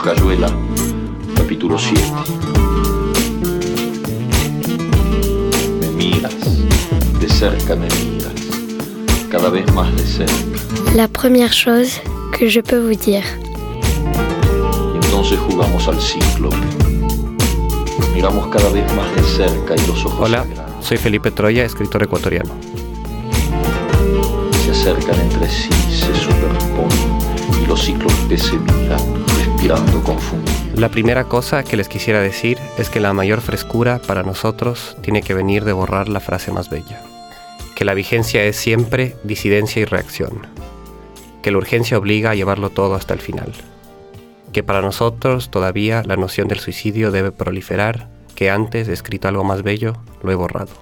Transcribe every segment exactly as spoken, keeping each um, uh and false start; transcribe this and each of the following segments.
Cayuela, capítulo siete. Me miras, de cerca me miras, cada vez más de cerca. La première chose que je peux vous dire. Y entonces jugamos al cíclope. Miramos cada vez más de cerca y los ojos Hola, sagrados soy Felipe Troya, escritor ecuatoriano. se acercan entre sí, se superponen y los cíclopes se miran, respirando confundidos. La primera cosa que les quisiera decir es que la mayor frescura para nosotros tiene que venir de borrar la frase más bella. Que la vigencia es siempre disidencia y reacción. Que la urgencia obliga a llevarlo todo hasta el final. Que para nosotros todavía la noción del suicidio debe proliferar, que antes he escrito algo más bello, lo he borrado.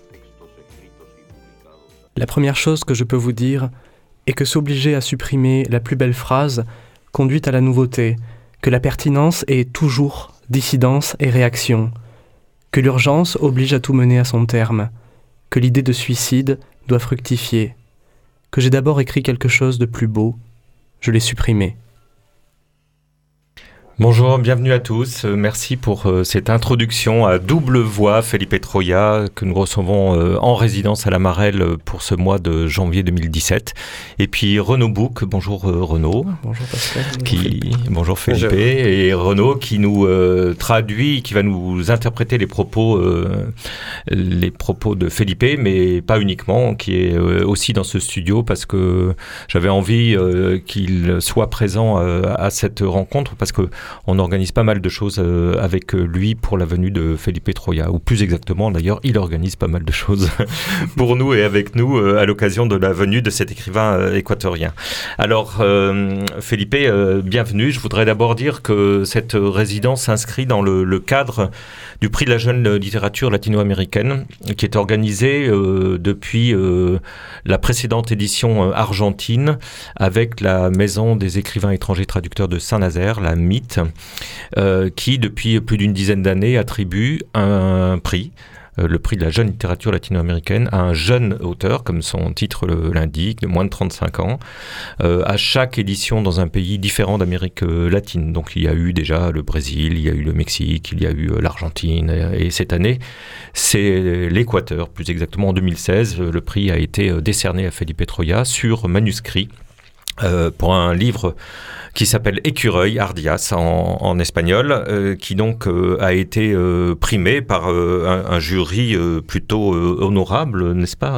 La première chose que je peux vous dire est que s'obliger à supprimer la plus belle phrase conduit à la nouveauté, que la pertinence est toujours dissidence et réaction, que l'urgence oblige à tout mener à son terme, que l'idée de suicide doit fructifier, que j'ai d'abord écrit quelque chose de plus beau, je l'ai supprimé. Bonjour, bienvenue à tous. Merci pour euh, cette introduction à double voix, Felipe Troya, que nous recevons euh, en résidence à la Marelle pour ce mois de janvier deux mille dix-sept. Et puis Renaud Bouc, bonjour euh, Renaud. Bonjour Pascal. Qui, bonjour Felipe. Bonjour Felipe. Bonjour. Et Renaud qui nous euh, traduit, qui va nous interpréter les propos, euh, les propos de Felipe, mais pas uniquement, qui est euh, aussi dans ce studio parce que j'avais envie euh, qu'il soit présent euh, à cette rencontre parce que on organise pas mal de choses euh, avec lui pour la venue de Felipe Troya, ou plus exactement d'ailleurs, il organise pas mal de choses pour nous et avec nous euh, à l'occasion de la venue de cet écrivain euh, équatorien. Alors euh, Felipe, euh, bienvenue. Je voudrais d'abord dire que cette résidence s'inscrit dans le, le cadre du prix de la jeune littérature latino-américaine qui est organisé euh, depuis euh, la précédente édition euh, argentine avec la Maison des écrivains étrangers traducteurs de Saint-Nazaire, la M I T, euh, qui depuis plus d'une dizaine d'années attribue un prix, euh, le prix de la jeune littérature latino-américaine, à un jeune auteur, comme son titre le, l'indique, de moins de trente-cinq ans, euh, à chaque édition dans un pays différent d'Amérique euh, latine. Donc il y a eu déjà le Brésil, il y a eu le Mexique, il y a eu euh, l'Argentine, et, et cette année, c'est l'Équateur. Plus exactement, en deux mille seize, le prix a été euh, décerné à Felipe Troya sur manuscrit euh, pour un livre qui s'appelle Écureuil, Ardias en, en espagnol, euh, qui donc euh, a été euh, primé par euh, un, un jury euh, plutôt euh, honorable, n'est-ce pas,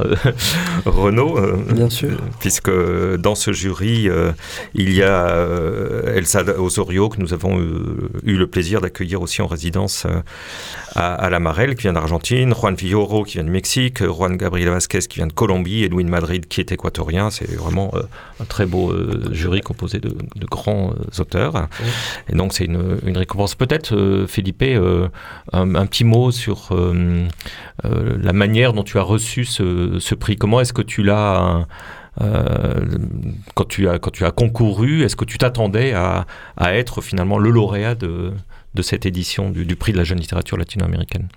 Renaud euh, Bien sûr. Puisque dans ce jury, euh, il y a euh, Elsa Osorio, que nous avons euh, eu le plaisir d'accueillir aussi en résidence euh, à, à la Marelle, qui vient d'Argentine, Juan Villoro, qui vient du Mexique, Juan Gabriel Vázquez, qui vient de Colombie, Edwin Madrid, qui est équatorien. C'est vraiment euh, un très beau euh, jury composé de, de grands auteurs. Oui. Et donc c'est une, une récompense. Peut-être, euh, Felipe, euh, un, un petit mot sur euh, euh, la manière dont tu as reçu ce, ce prix. Comment est-ce que tu l'as... Euh, quand, tu as, quand tu as concouru, est-ce que tu t'attendais à, à être finalement le lauréat de, de cette édition du, du prix de la jeune littérature latino-américaine?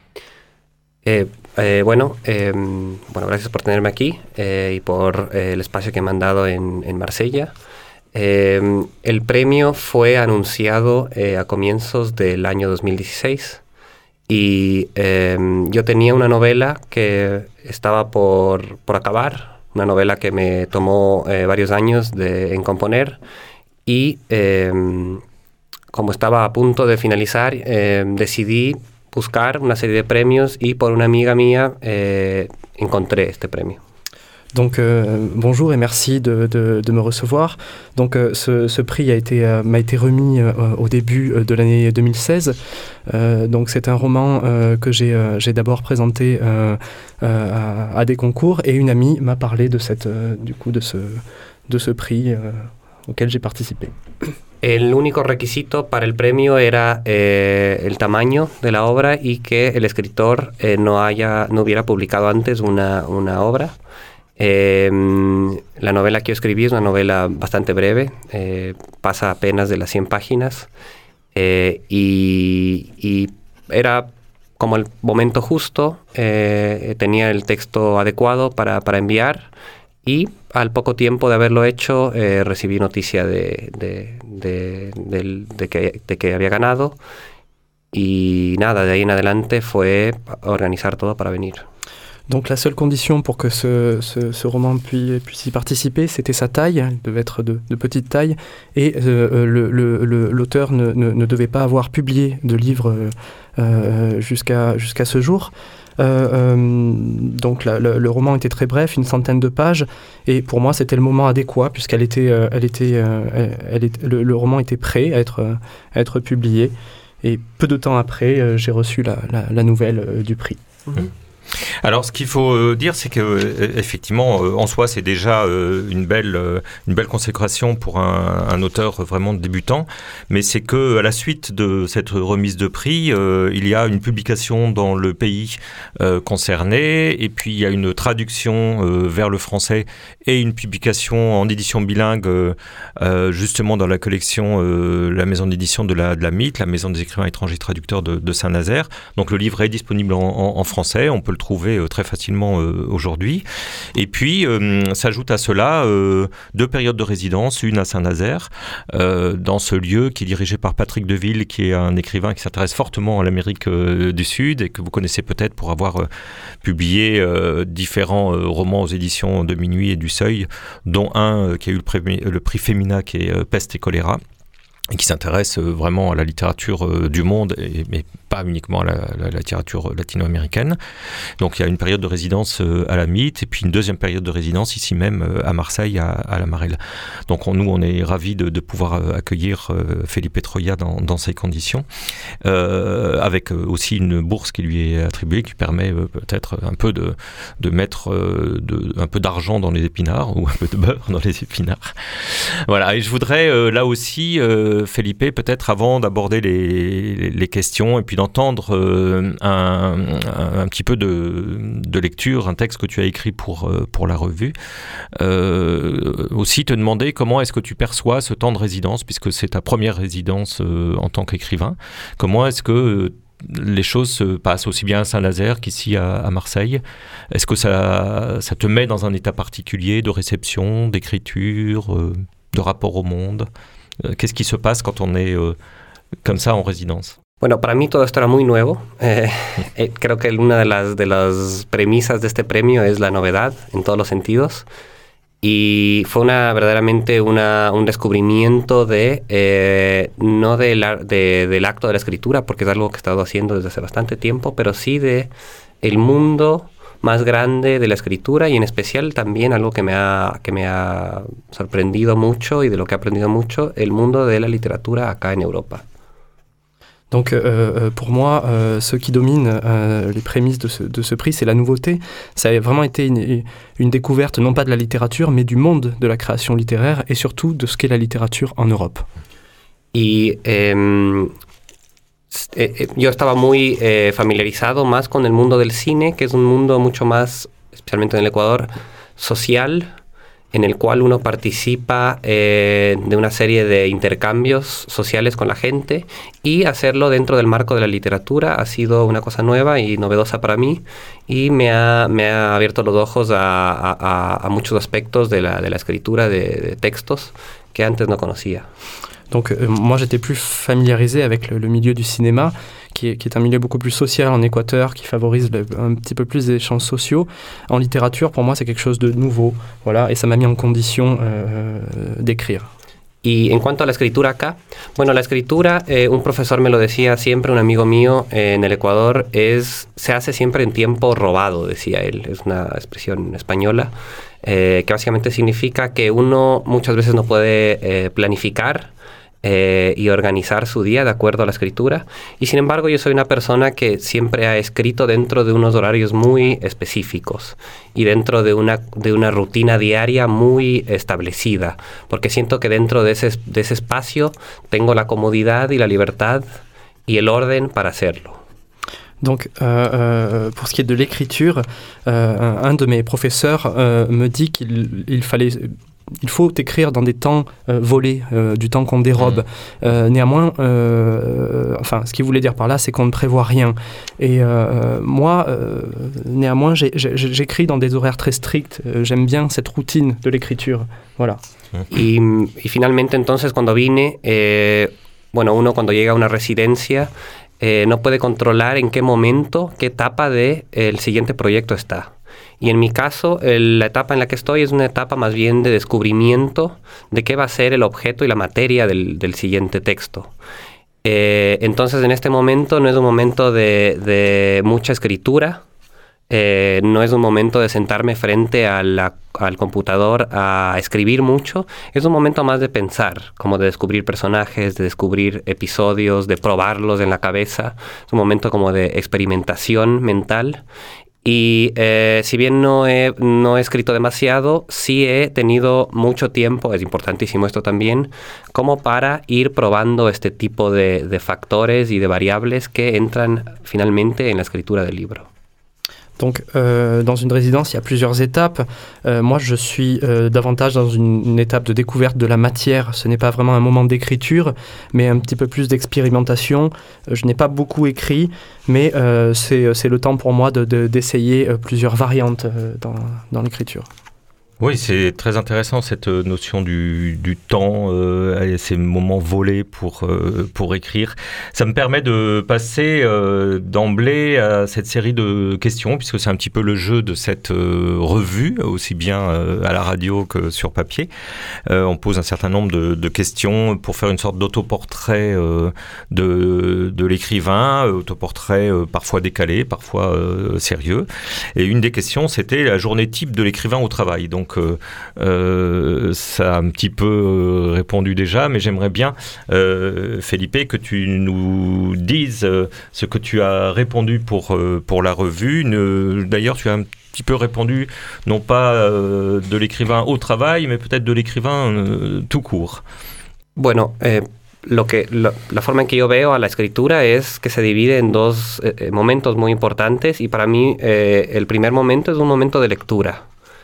Eh, eh, bueno, eh, bueno, gracias por tenerme aquí eh, y por eh, el espacio que me han dado en, en Marsella. Eh, el premio fue anunciado eh, a comienzos del año dos mil dieciséis y eh, yo tenía una novela que estaba por, por acabar, una novela que me tomó eh, varios años de, en componer y eh, como estaba a punto de finalizar eh, decidí buscar una serie de premios y por una amiga mía eh, encontré este premio. Donc euh, bonjour et merci de, de, de me recevoir. Donc euh, ce, ce prix a été, euh, m'a été remis euh, au début de l'année deux mille seize. Euh, donc c'est un roman euh, que j'ai, euh, j'ai d'abord présenté euh, euh, à, à des concours et une amie m'a parlé de, cette, euh, du coup, de, ce, de ce prix euh, auquel j'ai participé. El único requisito para el premio era eh, el tamaño de la obra y que el escritor eh, no, haya, no hubiera publicado antes una, una obra. Eh, la novela que yo escribí es una novela bastante breve, eh, pasa apenas de las cien páginas eh, y, y era como el momento justo, eh, tenía el texto adecuado para, para enviar Y al poco tiempo de haberlo hecho, eh, recibí noticia de, de, de, de, de, que, de que había ganado. Y nada, de ahí en adelante fue organizar todo para venir. Donc la seule condition pour que ce, ce, ce roman puisse, puisse y participer, c'était sa taille. Il devait être de, de petite taille. Et euh, le, le, le, l'auteur ne, ne, ne devait pas avoir publié de livre euh, jusqu'à, jusqu'à ce jour. Euh, euh, donc la, le, le roman était très bref, une centaine de pages, et pour moi c'était le moment adéquat puisqu'elle était, euh, elle était, euh, elle, elle était le, le roman était prêt à être, à être publié, et peu de temps après euh, j'ai reçu la, la, la nouvelle euh, du prix. Mmh. Alors, ce qu'il faut euh, dire, c'est que euh, effectivement, euh, en soi, c'est déjà euh, une belle, euh, une belle consécration pour un, un auteur vraiment débutant. Mais c'est que à la suite de cette remise de prix, euh, il y a une publication dans le pays euh, concerné, et puis il y a une traduction euh, vers le français et une publication en édition bilingue, euh, euh, justement dans la collection euh, la maison d'édition de la, de la M I T, la maison des écrivains étrangers traducteurs de, de Saint-Nazaire. Donc le livre est disponible en, en, en français. On peut le trouver euh, très facilement euh, aujourd'hui. Et puis, euh, s'ajoute à cela euh, deux périodes de résidence, une à Saint-Nazaire, euh, dans ce lieu qui est dirigé par Patrick Deville, qui est un écrivain qui s'intéresse fortement à l'Amérique euh, du Sud et que vous connaissez peut-être pour avoir euh, publié euh, différents euh, romans aux éditions de Minuit et du Seuil, dont un euh, qui a eu le prix, le prix Femina, qui est euh, Peste et choléra, et qui s'intéresse euh, vraiment à la littérature euh, du monde, et, mais pas uniquement à la, la, la littérature latino-américaine. Donc il y a une période de résidence euh, à la M I T, et puis une deuxième période de résidence ici même euh, à Marseille, à, à la Marelle. Donc on, nous, on est ravis de, de pouvoir euh, accueillir euh, Felipe Troya dans, dans ces conditions, euh, avec euh, aussi une bourse qui lui est attribuée, qui permet euh, peut-être un peu de, de mettre euh, de, un peu d'argent dans les épinards, ou un peu de beurre dans les épinards. Voilà, et je voudrais euh, là aussi... Euh, Felipe, peut-être avant d'aborder les, les questions et puis d'entendre euh, un, un, un petit peu de, de lecture, un texte que tu as écrit pour, pour la revue, euh, aussi te demander comment est-ce que tu perçois ce temps de résidence, puisque c'est ta première résidence euh, en tant qu'écrivain. Comment est-ce que les choses se passent aussi bien à Saint-Nazaire qu'ici à, à Marseille? Est-ce que ça, ça te met dans un état particulier de réception, d'écriture, euh, de rapport au monde? Qu'est-ce qui se passe quand on est euh, comme ça en résidence? Bueno, para mí todo esto era muy nuevo. Eh, eh, creo que una de las, de las premisas de este premio es la novedad en todos los sentidos. Y fue una, verdaderamente una, un descubrimiento de, eh, no de la, de, del acto de la escritura, porque es algo que he estado haciendo desde hace bastante tiempo, pero sí de el mundo más grande de la escritura, y en especial también algo que me ha, que me ha sorprendido mucho y de lo que he aprendido mucho, el mundo de la littérature acá en Europa. Donc euh, pour moi, euh, ce qui domine euh, les prémices de ce, de ce prix, c'est la nouveauté. Ça a vraiment été une, une découverte, non pas de la littérature, mais du monde de la création littéraire, et surtout de ce qu'est la littérature en Europe. Y... Eh, Eh, yo estaba muy eh, familiarizado más con el mundo del cine, que es un mundo mucho más, especialmente en el Ecuador, social, en el cual uno participa eh, de una serie de intercambios sociales con la gente, y hacerlo dentro del marco de la literatura ha sido una cosa nueva y novedosa para mí, y me ha, me ha abierto los ojos a, a, a muchos aspectos de la, de la escritura de, de textos que antes no conocía. Donc euh, moi j'étais plus familiarisé avec le, le milieu du cinéma, qui est, qui est un milieu beaucoup plus social en Équateur, qui favorise le, un petit peu plus les échanges sociaux. En littérature, pour moi, c'est quelque chose de nouveau, voilà, et ça m'a mis en condition euh, d'écrire. Y en cuanto a la escritura acá, bueno, la escritura, eh, un profesor me lo decía siempre, un amigo mío eh, en el Ecuador, es, se hace siempre en tiempo robado, decía él, es una expresión española, eh, que básicamente significa que uno muchas veces no puede eh, planificar Eh, y organizar su día de acuerdo a la escritura, y sin embargo yo soy una persona que siempre ha escrito dentro de unos horarios muy específicos y dentro de una, de una rutina diaria muy establecida, porque siento que dentro de ese, de ese espacio tengo la comodidad y la libertad y el orden para hacerlo. Donc, euh, euh, pour ce qui est de l'écriture, euh, un, un de mes professeurs euh, me dit qu'il il fallait il faut écrire dans des temps euh, volés, euh, du temps qu'on dérobe. Euh, néanmoins, euh, enfin, ce qu'il voulait dire par là, c'est qu'on ne prévoit rien. Et euh, moi, euh, néanmoins, j'ai, j'ai, j'écris dans des horaires très stricts. Euh, j'aime bien cette routine de l'écriture. Voilà. Y, y finalmente, entonces, cuando vine, eh, bueno, uno cuando llega a una residencia eh, no puede controlar en qué momento, qué etapa del de siguiente proyecto está. Y en mi caso, el, la etapa en la que estoy es una etapa más bien de descubrimiento de qué va a ser el objeto y la materia del, del siguiente texto. Eh, entonces, en este momento no es un momento de, de mucha escritura, eh, no es un momento de sentarme frente a la, al computador a escribir mucho, es un momento más de pensar, como de descubrir personajes, de descubrir episodios, de probarlos en la cabeza. Es un momento como de experimentación mental. Y eh, si bien no he, no he escrito demasiado, sí he tenido mucho tiempo, es importantísimo esto también, como para ir probando este tipo de, de factores y de variables que entran finalmente en la escritura del libro. Donc, euh, dans une résidence, il y a plusieurs étapes. Euh, moi, je suis euh, davantage dans une, une étape de découverte de la matière. Ce n'est pas vraiment un moment d'écriture, mais un petit peu plus d'expérimentation. Je n'ai pas beaucoup écrit, mais euh, c'est, c'est le temps pour moi de, de, d'essayer plusieurs variantes dans, dans l'écriture. Oui, c'est très intéressant cette notion du, du temps, euh, ces moments volés pour, euh, pour écrire. Ça me permet de passer euh, d'emblée à cette série de questions, puisque c'est un petit peu le jeu de cette euh, revue, aussi bien euh, à la radio que sur papier. Euh, on pose un certain nombre de, de questions pour faire une sorte d'autoportrait euh, de, de l'écrivain, autoportrait euh, parfois décalé, parfois euh, sérieux. Et une des questions, c'était la journée type de l'écrivain au travail. Donc, Donc euh, euh, ça a un petit peu euh, répondu déjà, mais j'aimerais bien, euh, Felipe, que tu nous dises euh, ce que tu as répondu pour, euh, pour la revue. Ne, d'ailleurs, tu as un petit peu répondu, non pas euh, de l'écrivain au travail, mais peut-être de l'écrivain euh, tout court. Bueno, eh... Lo que, lo, la forma en que yo veo a la escritura es que se divide en dos eh, momentos muy importantes y para mí eh, el primer momento es un momento de lectura.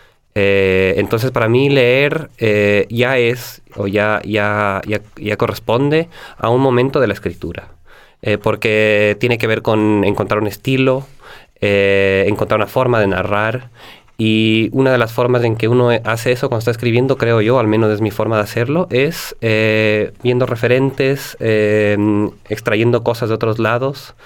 Eh, entonces para mí leer eh, ya es o ya, ya, ya, ya corresponde a un momento de la escritura, eh, porque tiene que ver con encontrar un estilo, eh, encontrar una forma de narrar. Y una de las formas en que uno hace eso cuando está escribiendo, creo yo, al menos es mi forma de hacerlo, es eh, viendo referentes, eh, extrayendo cosas de otros lados.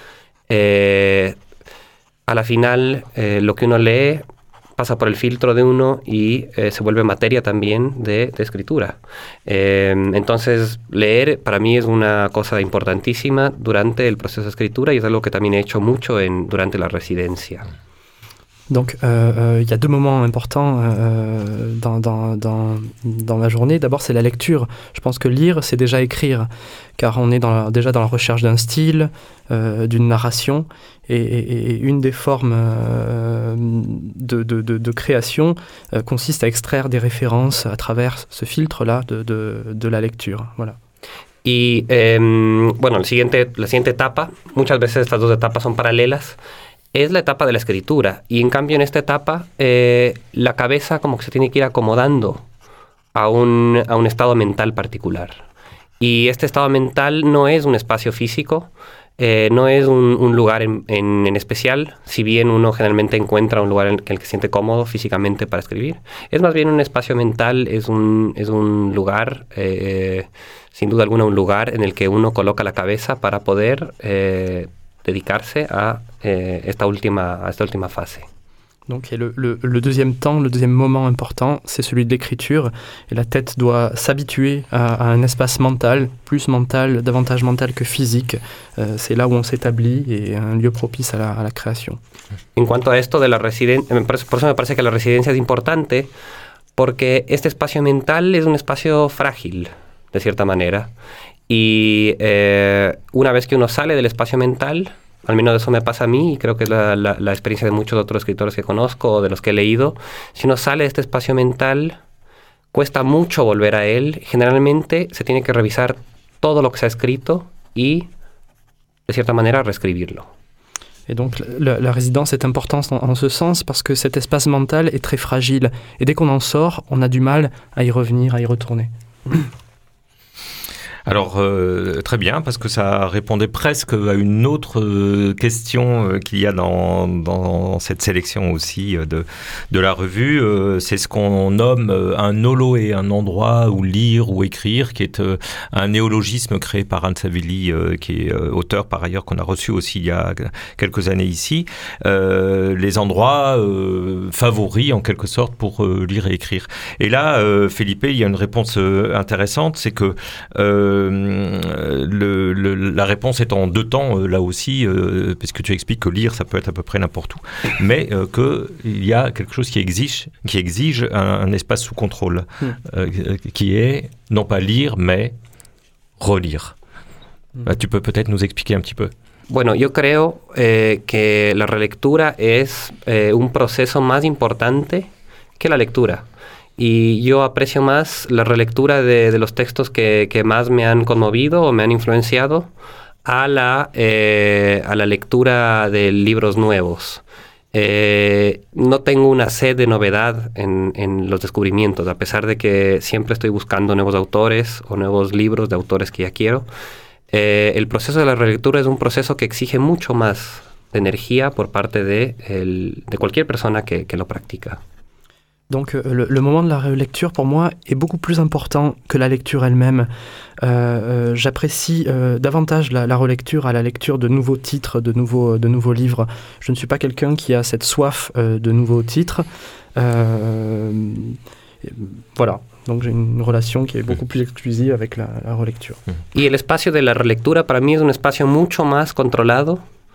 Eh, a la final, eh, lo que uno lee pasa por el filtro de uno y eh, se vuelve materia también de, de escritura. Eh, entonces, leer para mí es una cosa importantísima durante el proceso de escritura y es algo que también he hecho mucho en, durante la residencia. Donc, euh, euh, y a deux moments importants euh, dans, dans, dans, dans ma journée. D'abord, c'est la lecture. Je pense que lire, c'est déjà écrire, car on est dans la, déjà dans la recherche d'un style, euh, d'une narration, et, et, et une des formes euh, de, de, de, de création euh, consiste à extraire des références à travers ce filtre-là de, de, de la lecture. Voilà. Y, eh, bueno, el siguiente, la siguiente etapa, muchas veces estas dos etapas son paralelas, es la etapa de la escritura. Y en cambio en esta etapa eh, la cabeza como que se tiene que ir acomodando a un, a un estado mental particular. Y este estado mental no es un espacio físico, eh, no es un, un lugar en, en, en especial, si bien uno generalmente encuentra un lugar en el que se siente cómodo físicamente para escribir. Es más bien un espacio mental, es un, es un lugar, eh, sin duda alguna un lugar en el que uno coloca la cabeza para poder eh, dedicarse à euh, esta ultima, à cette ultima phase. Donc le, le, le deuxième temps, le deuxième moment important, c'est celui de l'écriture. Et la tête doit s'habituer à, à un espace mental, plus mental, davantage mental que physique. Euh, c'est là où on s'établit et un lieu propice à la, a la création. En cuanto a esto de la residencia, por eso me parece que la residencia es importante, porque este espacio mental es un espacio frágil, de cierta manera. Y eh, una vez que uno sale del espacio mental, al menos eso me pasa a mí y creo que es la, la, la experiencia de muchos otros escritores que conozco o de los que he leído, si uno sale de este espacio mental, cuesta mucho volver a él. Generalmente se tiene que revisar todo lo que se ha escrito y, de cierta manera, reescribirlo. Et donc la, la résidence est importante en, en ce sens parce que cet espace mental est très fragile. Et dès qu'on en sort, on a du mal à y revenir, à y retourner. Alors, euh, très bien, parce que ça répondait presque à une autre euh, question euh, qu'il y a dans, dans cette sélection aussi euh, de, de la revue. Euh, c'est ce qu'on nomme euh, un holo et un endroit où lire ou écrire, qui est euh, un néologisme créé par Anne Savelli, euh, qui est euh, auteur par ailleurs, qu'on a reçu aussi il y a quelques années ici. Euh, les endroits euh, favoris, en quelque sorte, pour euh, lire et écrire. Et là, euh, Felipe, il y a une réponse euh, intéressante, c'est que euh, Le, le, la réponse est en deux temps, euh, là aussi, euh, puisque tu expliques que lire, ça peut être à peu près n'importe où, mais euh, qu'il y a quelque chose qui exige, qui exige un, un espace sous contrôle, mm. euh, qui est non pas lire, mais relire. Mm. Bah, tu peux peut-être nous expliquer un petit peu. Bueno, yo creo eh, que la relectura es eh, un proceso más importante que la lectura. Y yo aprecio más la relectura de, de los textos que, que más me han conmovido o me han influenciado a la, eh, a la lectura de libros nuevos. Eh, no tengo una sed de novedad en, en los descubrimientos, a pesar de que siempre estoy buscando nuevos autores o nuevos libros de autores que ya quiero. Eh, el proceso de la relectura es un proceso que exige mucho más de energía por parte de, el, de cualquier persona que, que lo practica. Donc euh, le, le moment de la relecture, pour moi, est beaucoup plus important que la lecture elle-même. Euh, euh, j'apprécie euh, davantage la, la relecture à la lecture de nouveaux titres, de nouveaux, de nouveaux livres. Je ne suis pas quelqu'un qui a cette soif euh, de nouveaux titres. Euh, voilà. Donc j'ai une relation qui est beaucoup plus exclusive avec la, la relecture. Y el espacio de la relectura para mí es un espacio mucho más controlado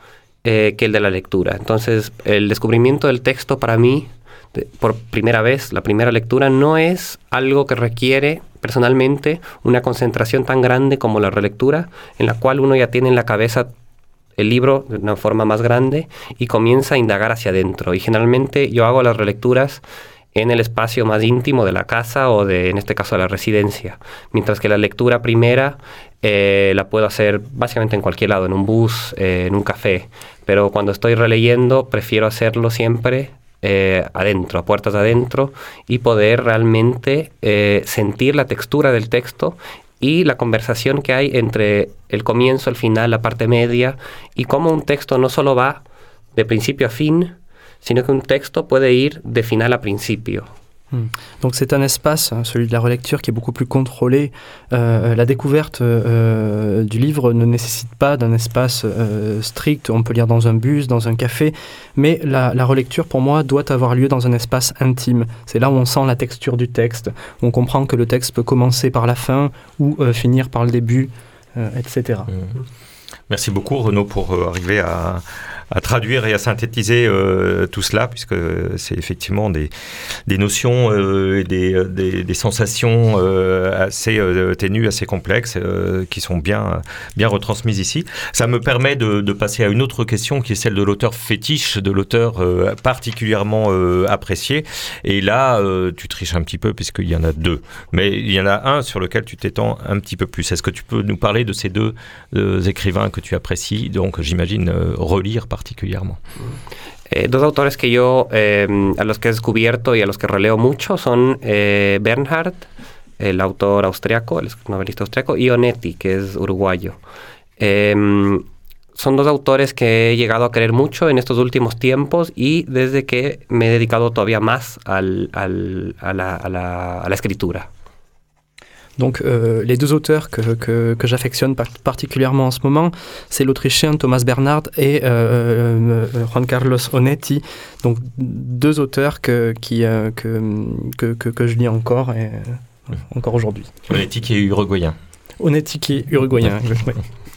eh, que el de la lectura. Entonces el descubrimiento del texto para mí, por primera vez, la primera lectura, no es algo que requiere personalmente una concentración tan grande como la relectura, en la cual uno ya tiene en la cabeza el libro de una forma más grande y comienza a indagar hacia adentro. Y generalmente yo hago las relecturas en el espacio más íntimo de la casa o de, en este caso, de la residencia. Mientras que la lectura primera eh, la puedo hacer básicamente en cualquier lado, en un bus, eh, en un café. Pero cuando estoy releyendo, prefiero hacerlo siempre Eh, adentro, a puertas adentro, y poder realmente eh, sentir la textura del texto y la conversación que hay entre el comienzo, el final, la parte media, y cómo un texto no solo va de principio a fin, sino que un texto puede ir de final a principio. Donc c'est un espace, celui de la relecture, qui est beaucoup plus contrôlé. Euh, la découverte euh, du livre ne nécessite pas d'un espace euh, strict. On peut lire dans un bus, dans un café, mais la, la relecture, pour moi, doit avoir lieu dans un espace intime. C'est là où on sent la texture du texte, où on comprend que le texte peut commencer par la fin ou euh, finir par le début, euh, et cetera. Mmh. Merci beaucoup, Renaud, pour euh, arriver à... à traduire et à synthétiser euh, tout cela, puisque c'est effectivement des, des notions euh, et des, des, des sensations euh, assez euh, ténues, assez complexes, euh, qui sont bien, bien retransmises ici. Ça me permet de, de passer à une autre question, qui est celle de l'auteur fétiche, de l'auteur euh, particulièrement euh, apprécié. Et là, euh, tu triches un petit peu, puisqu'il y en a deux. Mais il y en a un sur lequel tu t'étends un petit peu plus. Est-ce que tu peux nous parler de ces deux euh, écrivains que tu apprécies, donc j'imagine euh, relire particulièrement? Eh, dos autores que yo, eh, a los que he descubierto y a los que releo mucho son eh, Bernhard, el autor austriaco, el novelista austriaco, y Onetti, que es uruguayo. Eh, son dos autores que he llegado a querer mucho en estos últimos tiempos y desde que me he dedicado todavía más al, al, a, la, a, la, a la escritura. Donc euh, les deux auteurs que, que, que j'affectionne par- particulièrement en ce moment, c'est l'Autrichien Thomas Bernhard et euh, euh, Juan Carlos Onetti, donc deux auteurs que, qui, euh, que, que, que, que je lis encore, et, euh, encore aujourd'hui. Onetti qui est uruguayen. Onetti qui est uruguayen, oui.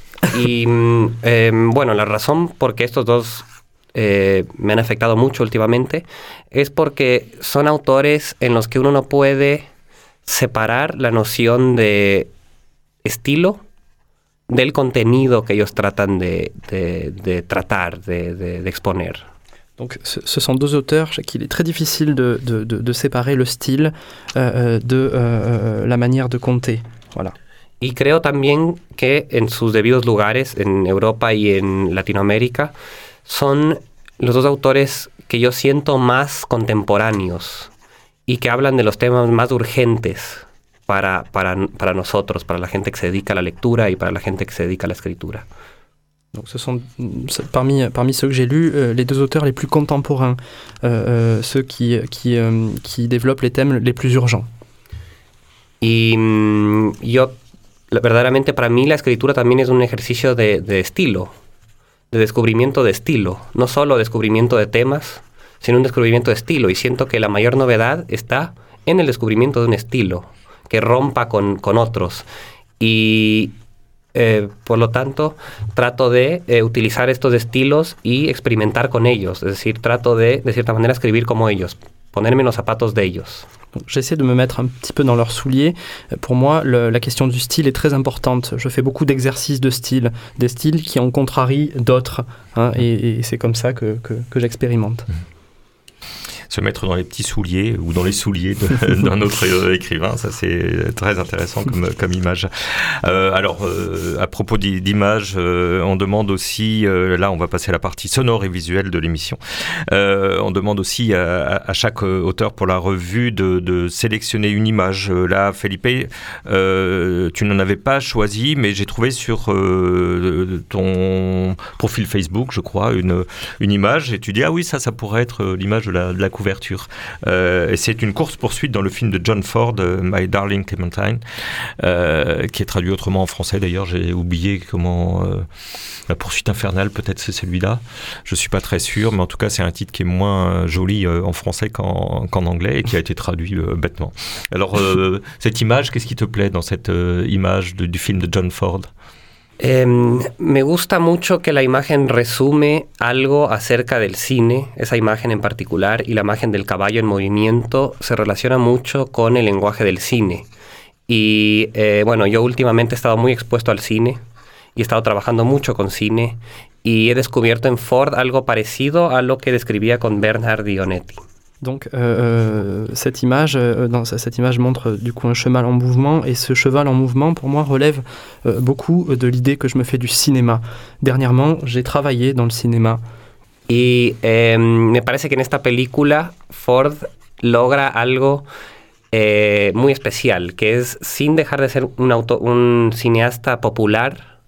Y eh, bueno, la razón por que estos dos eh, me han afectado mucho últimamente es porque son autores en los que uno no puede separar la noción de estilo del contenido que ellos tratan de, de, de tratar, de, de, de exponer. Donc ce, ce sont deux auteurs qu'il est très difficile de, de, de, de séparer le style euh, de euh, la manière de conter. Voilà. Y creo también que en sus debidos lugares, en Europa y en Latinoamérica, son los dos autores que yo siento más contemporáneos y que hablan de los temas más urgentes para, para, para nosotros, para la gente que se dedica a la lectura y para la gente que se dedica a la escritura. Donc ce sont parmi, parmi ceux que j'ai lus euh, les deux auteurs les plus contemporains, euh, euh, ceux qui, qui, euh, qui développent les thèmes les plus urgents. Y mm, yo, verdaderamente para mí la escritura también es un ejercicio de, de estilo, de descubrimiento de estilo, no solo descubrimiento de temas, sino un descubrimiento de estilo. Y siento que la mayor novedad está en el descubrimiento de un estilo que rompa con, con otros. Y Eh, por lo tanto, trato de eh, utilizar estos estilos y experimentar con ellos. Es decir, trato de, de cierta manera, escribir como ellos, ponerme en los zapatos de ellos. J'essaie de me mettre un petit peu dans leurs souliers. Pour moi, le, la question du style est très importante. Je fais beaucoup d'exercices de style, des styles qui en contrarient d'autres. Hein, et, et c'est comme ça que, que, que j'expérimente. Se mettre dans les petits souliers ou dans les souliers de, d'un autre euh, écrivain, ça c'est très intéressant comme, comme image. Euh, alors, euh, à propos d'images, euh, on demande aussi, euh, là on va passer à la partie sonore et visuelle de l'émission, euh, on demande aussi à, à chaque auteur pour la revue de, de sélectionner une image. Là, Felipe, euh, tu n'en avais pas choisi, mais j'ai trouvé sur euh, ton profil Facebook, je crois, une, une image, et tu dis, ah oui, ça, ça pourrait être l'image de la, de la couverture. Euh, et c'est une course-poursuite dans le film de John Ford, euh, My Darling Clementine, euh, qui est traduit autrement en français. D'ailleurs, j'ai oublié comment... Euh, La poursuite infernale, peut-être c'est celui-là. Je ne suis pas très sûr, mais en tout cas, c'est un titre qui est moins joli euh, en français qu'en, qu'en anglais et qui a été traduit euh, bêtement. Alors, euh, cette image, qu'est-ce qui te plaît dans cette euh, image de, du film de John Ford ? Eh, me gusta mucho que la imagen resume algo acerca del cine, esa imagen en particular, y la imagen del caballo en movimiento se relaciona mucho con el lenguaje del cine. Y eh, bueno, yo últimamente he estado muy expuesto al cine y he estado trabajando mucho con cine y he descubierto en Ford algo parecido a lo que describía con Bernhard y Onetti. Donc euh, cette image, euh, dans, cette image montre euh, du coup un cheval en mouvement, et ce cheval en mouvement pour moi relève euh, beaucoup de l'idée que je me fais du cinéma. Dernièrement, j'ai travaillé dans le cinéma. Y eh, me parece que en esta película Ford logra algo eh, muy especial, que es, sin dejar de ser un, auto, un cineasta popular,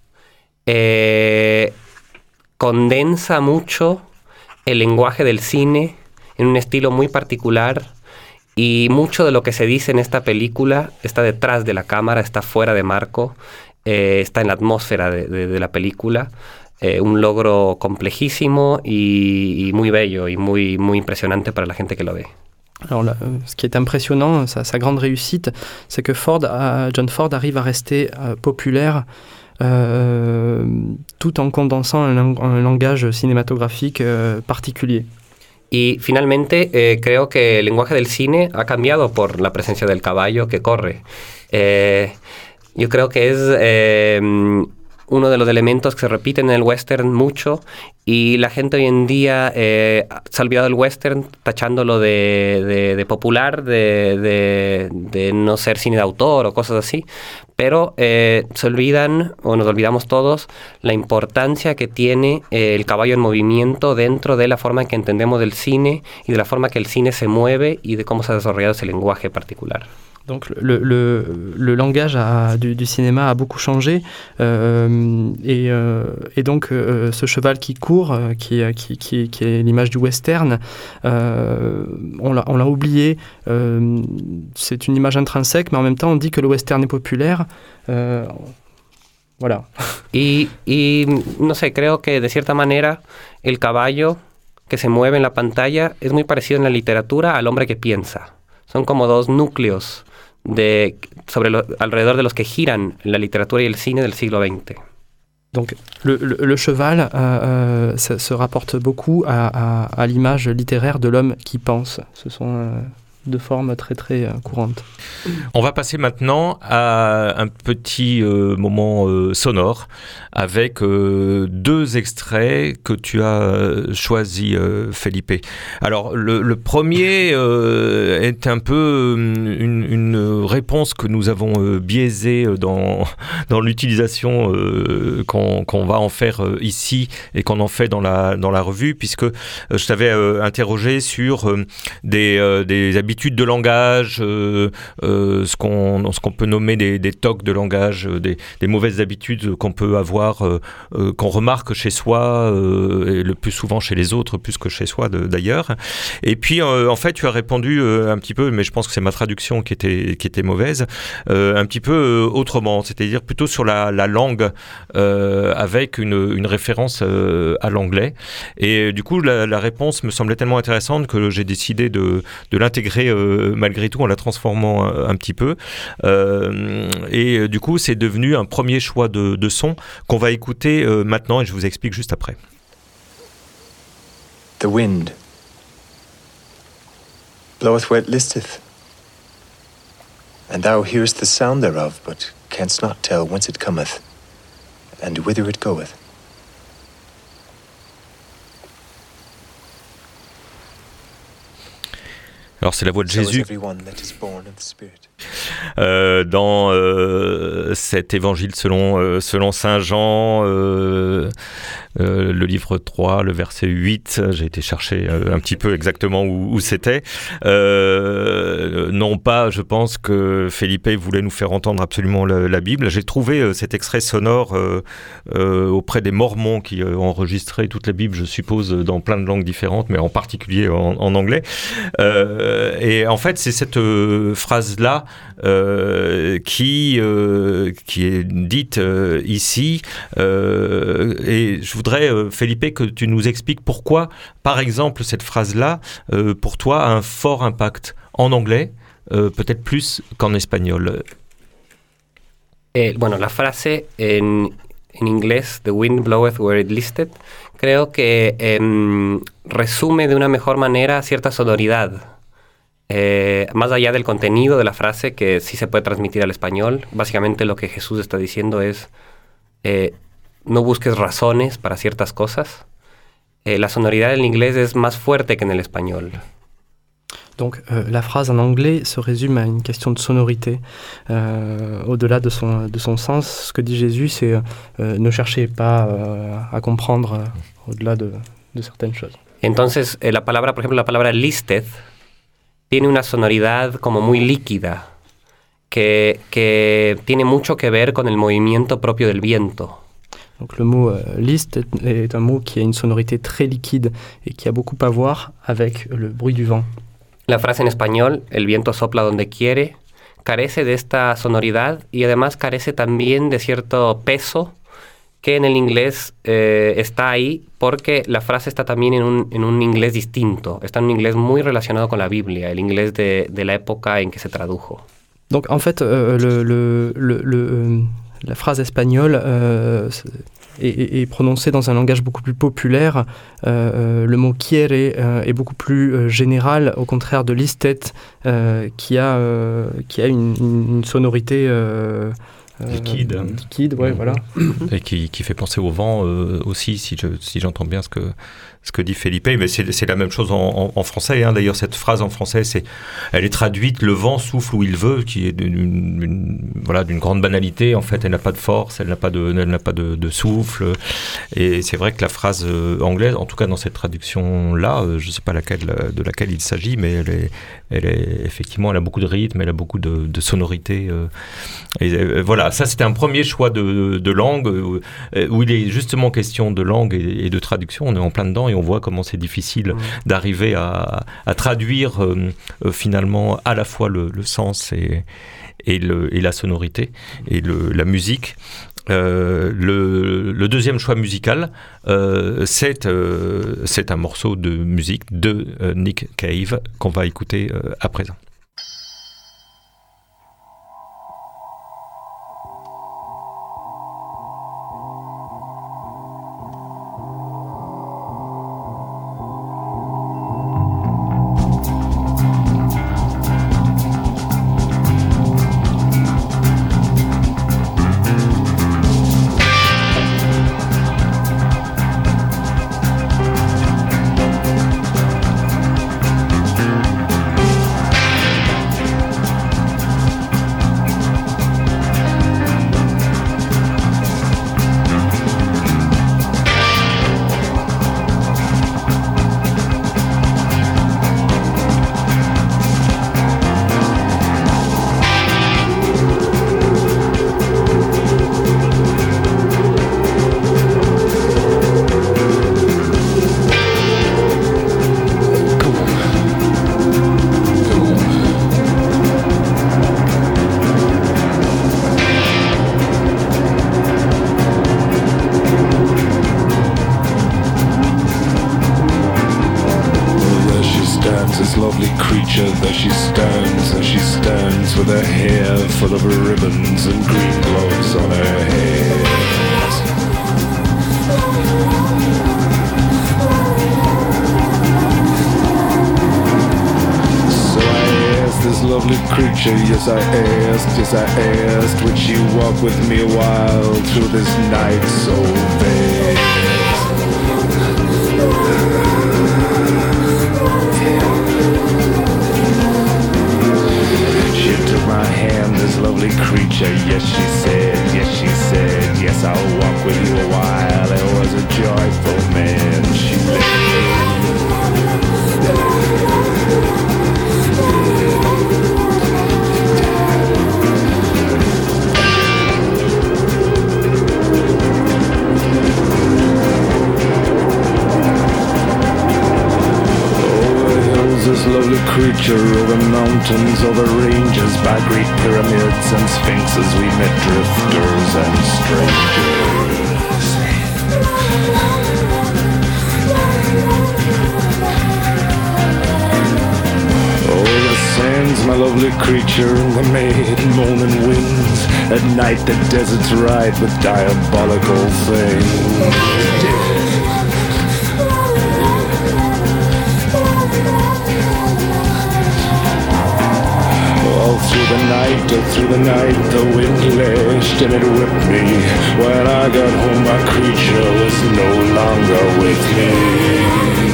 eh, condensa mucho el lenguaje del cine en un estilo muy particular, y mucho de lo que se dice en esta película está detrás de la cámara, está fuera de marco, eh, está en la atmósfera de, de, de la película. Eh, un logro complejísimo y, y muy bello y muy, muy impresionante para la gente que lo ve. Alors là, ce qui est impressionnant, sa, sa grande réussite, c'est que Ford, euh, John Ford arrive à rester euh, populaire euh, tout en condensant un, un langage cinématographique euh, particulier. Y finalmente eh, creo que el lenguaje del cine ha cambiado por la presencia del caballo que corre. Eh, yo creo que es eh, uno de los elementos que se repiten en el western mucho, y la gente hoy en día eh, se ha olvidado del western tachándolo de, de, de popular, de, de, de no ser cine de autor o cosas así, pero eh, se olvidan, o nos olvidamos todos, la importancia que tiene eh, el caballo en movimiento dentro de la forma en que entendemos del cine y de la forma que el cine se mueve y de cómo se ha desarrollado ese lenguaje particular. Donc le, le, le langage a, du, du cinéma a beaucoup changé, euh, et, euh, et donc euh, ce cheval qui court, euh, qui, qui, qui, qui est l'image du western, euh, on, l'a, on l'a oublié, euh, c'est une image intrinsèque, mais en même temps on dit que le western est populaire. Euh, voilà. Y, y no sé, creo que de cierta manera el caballo que se mueve en la pantalla es muy parecido en la literatura al hombre que piensa. Son como dos núcleos de, sobre lo, alrededor de los que giran la literatura y el cine del siglo veinte. Donc le, le, le cheval euh, ça, se rapporte beaucoup à, à, à l'image littéraire de l'homme qui pense. Ce sont euh, deux formes très très euh, courantes. On va passer maintenant à un petit euh, moment euh, sonore avec euh, deux extraits que tu as choisis, euh, Felipe. Alors, le, le premier euh, est un peu une, une réponse que nous avons euh, biaisée dans, dans l'utilisation euh, qu'on, qu'on va en faire euh, ici et qu'on en fait dans la, dans la revue, puisque euh, je t'avais euh, interrogé sur euh, des, euh, des habitudes de langage, euh, euh, ce, qu'on, ce qu'on peut nommer des, des tocs de langage, euh, des, des mauvaises habitudes qu'on peut avoir, euh, euh, qu'on remarque chez soi, euh, et le plus souvent chez les autres, plus que chez soi de, d'ailleurs. Et puis, euh, en fait, tu as répondu euh, un petit peu, mais je pense que c'est ma traduction qui était, qui était mauvaise, euh, un petit peu euh, autrement, c'est-à-dire plutôt sur la, la langue, euh, avec une, une référence euh, à l'anglais. Et du coup, la, la réponse me semblait tellement intéressante que j'ai décidé de, de l'intégrer euh, malgré tout en la transformant un, un petit peu. Euh, et du coup, c'est devenu un premier choix de, de son qu'on va écouter euh, maintenant et je vous explique juste après. The wind bloweth where it listeth, and thou hearest the sound thereof, but canst not tell whence it cometh, and whither it goeth. Alors c'est la voix de Jésus euh, dans euh, cet évangile selon, euh, selon Saint Jean, euh, euh, le livre trois, le verset huit. J'ai été chercher euh, un petit peu exactement où, où c'était. Euh, non pas, je pense que Felipe voulait nous faire entendre absolument la, la Bible. J'ai trouvé euh, cet extrait sonore euh, euh, auprès des Mormons qui euh, ont enregistré toute la Bible, je suppose, dans plein de langues différentes, mais en particulier en, en anglais. Euh, et en fait, c'est cette euh, phrase-là euh, qui, euh, qui est dite euh, ici. Euh, et je voudrais, euh, Felipe, que tu nous expliques pourquoi, par exemple, cette phrase-là, euh, pour toi, a un fort impact en anglais, euh, peut-être plus qu'en espagnol. Eh, bueno, la frase en, en inglés, The wind bloweth where it listeth, creo que eh, resume de una mejor manera cierta sonoridad. Eh, más allá del contenido de la frase, que sí se puede transmitir al español, básicamente lo que Jesús está diciendo es eh, no busques razones para ciertas cosas. Eh, la sonoridad en inglés es más fuerte que en el español. Donc euh, la phrase en anglais se résume à une question de sonorité. Euh, au-delà de son, de son sens, ce que dit Jésus, c'est euh, ne cherchez pas euh, à comprendre euh, au-delà de, de certaines choses. Entonces, eh, la palabra, por ejemplo, la palabra listeth tiene una sonoridad como muy líquida, que, que tiene mucho que ver con el movimiento propio del viento. Donc le mot euh, list est, est un mot qui a une sonorité très liquide et qui a beaucoup à voir avec le bruit du vent. La frase en español, el viento sopla donde quiere, carece de esta sonoridad y además carece también de cierto peso que en el inglés eh, está ahí porque la frase está también en un, en un inglés distinto, está en un inglés muy relacionado con la Biblia, el inglés de, de la época en que se tradujo. Donc en fait, euh, le, le, le, le, la phrase espagnole euh, est, est prononcée dans un langage beaucoup plus populaire. Euh, le mot quiere euh, est beaucoup plus euh, général, au contraire de listet, euh, qui a, euh, qui a une, une sonorité... Euh, liquide. Euh, liquide, ouais, mmh. voilà. Et qui, qui fait penser au vent euh, aussi, si, je, si j'entends bien ce que, ce que dit Felipe. Mais c'est, c'est la même chose en, en, en français. Hein. D'ailleurs, cette phrase en français, c'est, elle est traduite « le vent souffle où il veut », qui est d'une, une, voilà, d'une grande banalité. En fait, elle n'a pas de force, elle n'a pas de, elle n'a pas de, de souffle. Et c'est vrai que la phrase euh, anglaise, en tout cas dans cette traduction-là, euh, je ne sais pas laquelle, de laquelle il s'agit, mais elle est, elle est, effectivement, elle a beaucoup de rythme, elle a beaucoup de, de sonorité. Euh, et euh, voilà. Ça, c'était un premier choix de, de langue où, où il est justement question de langue et, et de traduction. On est en plein dedans et on voit comment c'est difficile mmh. d'arriver à, à traduire euh, euh, finalement à la fois le, le sens et, et, le, et la sonorité et le, la musique. Euh, le, le deuxième choix musical, euh, c'est, euh, c'est un morceau de musique de euh, Nick Cave qu'on va écouter euh, à présent. stands, and she stands with her hair full of ribbons and green gloves on her head. So I asked this lovely creature, yes I asked, yes I asked, would she walk with me a while through this night so vast? She took my hand, this lovely creature, yes she said, yes she said, yes I'll walk with you a while. It was a joyful man she led. This lovely creature over mountains, over ranges, by great pyramids and sphinxes we met drifters and strangers. Oh, the sands, my lovely creature, the maid moaning winds. At night the deserts ride with diabolical things. All through the night, all through the night, the wind lashed and it whipped me. When I got home, my creature was no longer with me.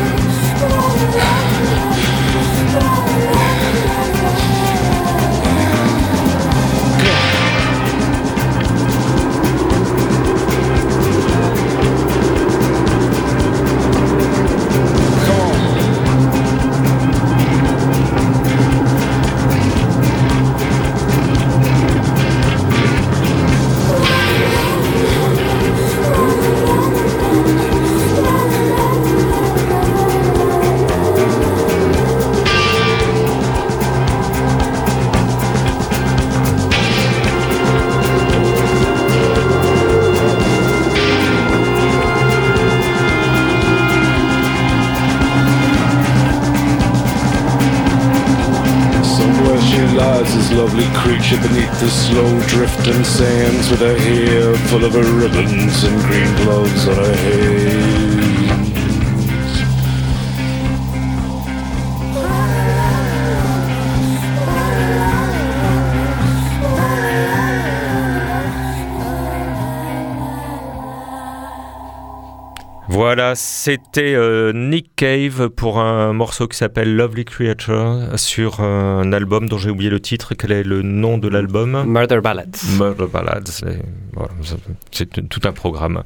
This lovely creature beneath the slow drifting sands, with her hair full of her ribbons and green gloves on her head. Voilà, c'était euh, Nick Cave pour un morceau qui s'appelle Lovely Creature sur un album dont j'ai oublié le titre. Quel est le nom de l'album ? Murder Ballads. Murder Ballads, c'est, voilà, c'est tout un programme.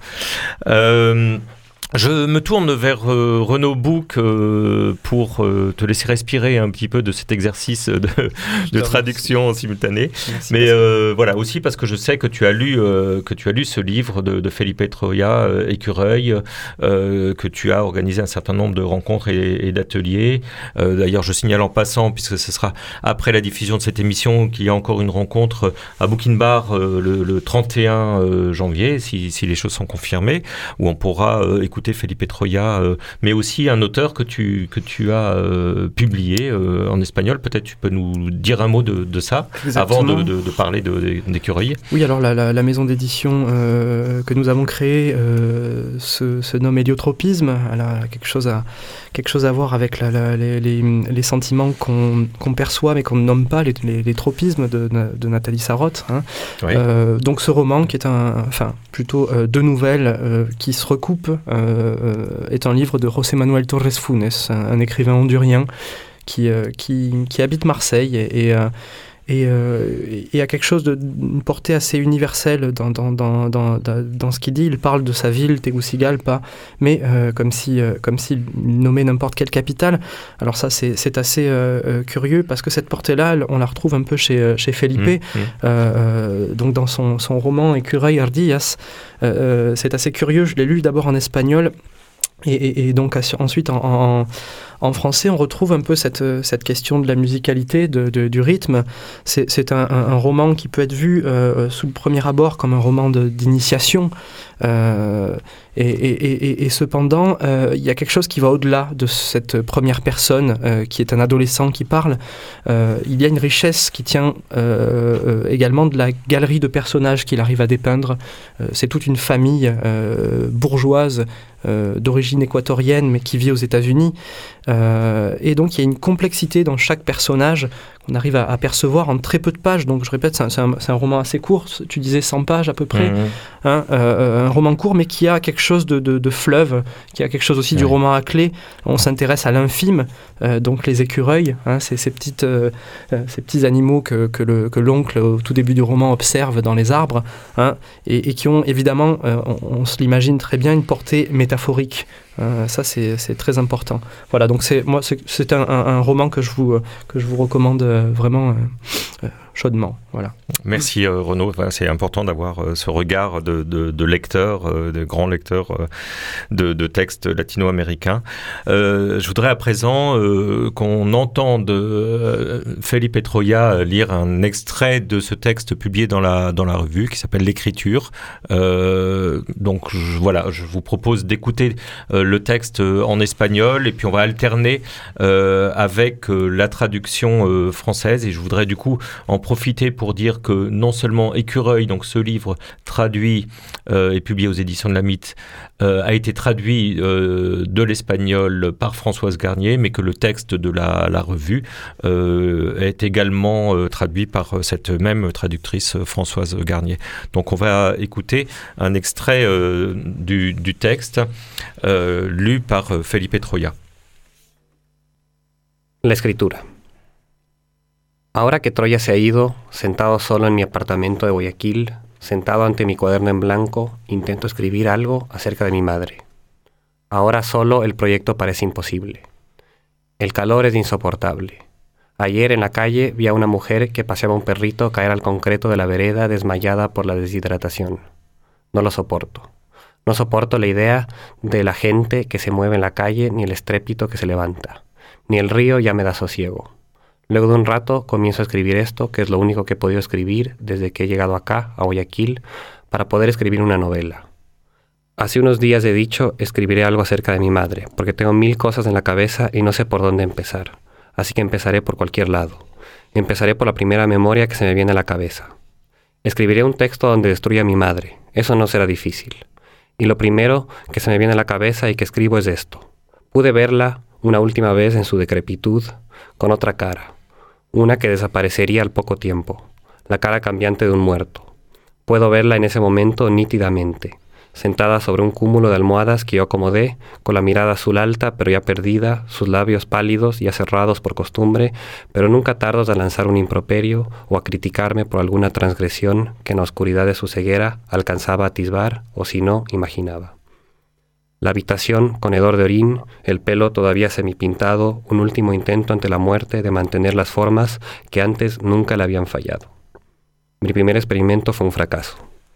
Euh, Je me tourne vers euh, Renaud Bouc euh, pour euh, te laisser respirer un petit peu de cet exercice de, de traduction simultanée. Merci, mais euh, voilà, aussi parce que je sais que tu as lu, euh, que tu as lu ce livre de, de Felipe Troya, euh, Écureuil, euh, que tu as organisé un certain nombre de rencontres et, et d'ateliers. Euh, d'ailleurs, je signale en passant, puisque ce sera après la diffusion de cette émission, qu'il y a encore une rencontre à Bouquin-Bar euh, le, le trente et un euh, janvier, si, si les choses sont confirmées, où on pourra euh, écouter Felipe Troya, euh, mais aussi un auteur que tu, que tu as euh, publié euh, en espagnol. Peut-être tu peux nous dire un mot de, de ça. Exactement. Avant de, de, de parler de, de, d'Écureuil. Oui, alors la, la, la maison d'édition euh, que nous avons créée euh, se, se nomme Héliotropisme. Elle a quelque chose à, quelque chose à voir avec la, la, les, les, les sentiments qu'on, qu'on perçoit mais qu'on ne nomme pas, les, les, les tropismes de, de Nathalie Sarraute. Hein. Oui. Euh, donc ce roman qui est un, enfin plutôt euh, deux nouvelles euh, qui se recoupent euh, Euh, est un livre de José Manuel Torres Funes, un, un écrivain hondurien qui, euh, qui, qui habite Marseille et, et, euh, et, euh, et a quelque chose de, d'une portée assez universelle dans, dans, dans, dans, dans ce qu'il dit. Il parle de sa ville, Tegucigalpa, mais euh, comme, si, euh, comme s'il nommait n'importe quelle capitale. Alors ça, c'est, c'est assez euh, curieux parce que cette portée-là, on la retrouve un peu chez, chez Felipe. Mmh, mmh. Euh, donc dans son, son roman Écureuil Ardillas, euh, c'est assez curieux. Je l'ai lu d'abord en espagnol. Et, et, et donc ensuite en, en, en français on retrouve un peu cette, cette question de la musicalité, de, de, du rythme. C'est, c'est un, un, un roman qui peut être vu euh, sous le premier abord comme un roman de, d'initiation euh, Et, et, et, et cependant, euh, il y a quelque chose qui va au-delà de cette première personne euh, qui est un adolescent qui parle. Euh, il y a une richesse qui tient euh, euh, également de la galerie de personnages qu'il arrive à dépeindre. Euh, c'est toute une famille euh, bourgeoise euh, d'origine équatorienne mais qui vit aux États-Unis. Euh, et donc il y a une complexité dans chaque personnage qu'on arrive à, à percevoir en très peu de pages. Donc je répète, c'est un, c'est un, c'est un roman assez court. Tu disais cent pages à peu près. Mmh. Hein, euh, un roman court mais qui a quelque chose de, de, de fleuve, qui a quelque chose aussi ouais. du roman à clé. On s'intéresse à l'infime, euh, donc les écureuils, hein, ces, ces, petites, euh, ces petits animaux que, que, le, que l'oncle au tout début du roman observe dans les arbres, hein, et, et qui ont évidemment, euh, on, on se l'imagine très bien, une portée métaphorique. Euh, ça c'est, c'est très important. Voilà, donc c'est, moi, c'est, c'est un, un, un roman que je vous, que je vous recommande euh, vraiment euh, chaudement. Voilà. Merci euh, Renaud, voilà, c'est important d'avoir euh, ce regard de, de, de lecteur, euh, de grand lecteur euh, de, de textes latino-américains. Euh, je voudrais à présent euh, qu'on entende euh, Felipe Troya lire un extrait de ce texte publié dans la, dans la revue qui s'appelle L'écriture. Euh, donc je, voilà, je vous propose d'écouter euh, le texte en espagnol et puis on va alterner euh, avec euh, la traduction euh, française et je voudrais du coup en profiter pour dire que non seulement Écureuil, donc ce livre traduit euh, et publié aux éditions de la Mythe, euh, a été traduit euh, de l'espagnol par Françoise Garnier, mais que le texte de la, la revue euh, est également euh, traduit par cette même traductrice Françoise Garnier. Donc on va écouter un extrait euh, du, du texte euh, lu par Felipe Troya. La escritura. Ahora que Troya se ha ido, sentado solo en mi apartamento de Guayaquil, sentado ante mi cuaderno en blanco, intento escribir algo acerca de mi madre. Ahora solo el proyecto parece imposible. El calor es insoportable. Ayer en la calle vi a una mujer que paseaba un perrito caer al concreto de la vereda desmayada por la deshidratación. No lo soporto. No soporto la idea de la gente que se mueve en la calle ni el estrépito que se levanta. Ni el río ya me da sosiego. Luego de un rato comienzo a escribir esto, que es lo único que he podido escribir desde que he llegado acá, a Guayaquil, para poder escribir una novela. Hace unos días he dicho, escribiré algo acerca de mi madre, porque tengo mil cosas en la cabeza y no sé por dónde empezar. Así que empezaré por cualquier lado. Empezaré por la primera memoria que se me viene a la cabeza. Escribiré un texto donde destruya a mi madre. Eso no será difícil. Y lo primero que se me viene a la cabeza y que escribo es esto. Pude verla una última vez en su decrepitud, con otra cara. Una que desaparecería al poco tiempo, la cara cambiante de un muerto. Puedo verla en ese momento nítidamente, sentada sobre un cúmulo de almohadas que yo acomodé, con la mirada azul alta pero ya perdida, sus labios pálidos ya cerrados por costumbre, pero nunca tardos a lanzar un improperio o a criticarme por alguna transgresión que en la oscuridad de su ceguera alcanzaba a atisbar o si no, imaginaba. La habitación con hedor de orín, el pelo todavía semipintado, un último intento ante la muerte de mantener las formas que antes nunca le habían fallado. Mi primer experimento fue un fracaso.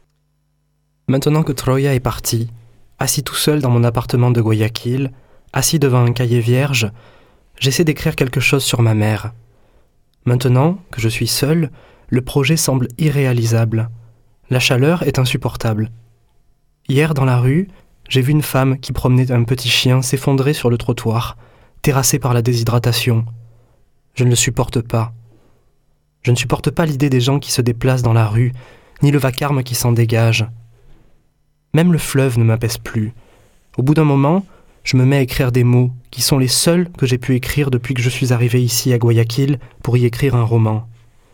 Maintenant que Troya est parti, assis tout seul dans mon appartement de Guayaquil, assis devant un cahier vierge, j'essaie d'écrire quelque chose sur ma mère. Maintenant que je suis seul, le projet semble irréalisable. La chaleur est insupportable. Hier, dans la rue, j'ai vu une femme qui promenait un petit chien s'effondrer sur le trottoir, terrassé par la déshydratation. Je ne le supporte pas. Je ne supporte pas l'idée des gens qui se déplacent dans la rue, ni le vacarme qui s'en dégage. Même le fleuve ne m'apaise plus. Au bout d'un moment, je me mets à écrire des mots qui sont les seuls que j'ai pu écrire depuis que je suis arrivé ici à Guayaquil pour y écrire un roman.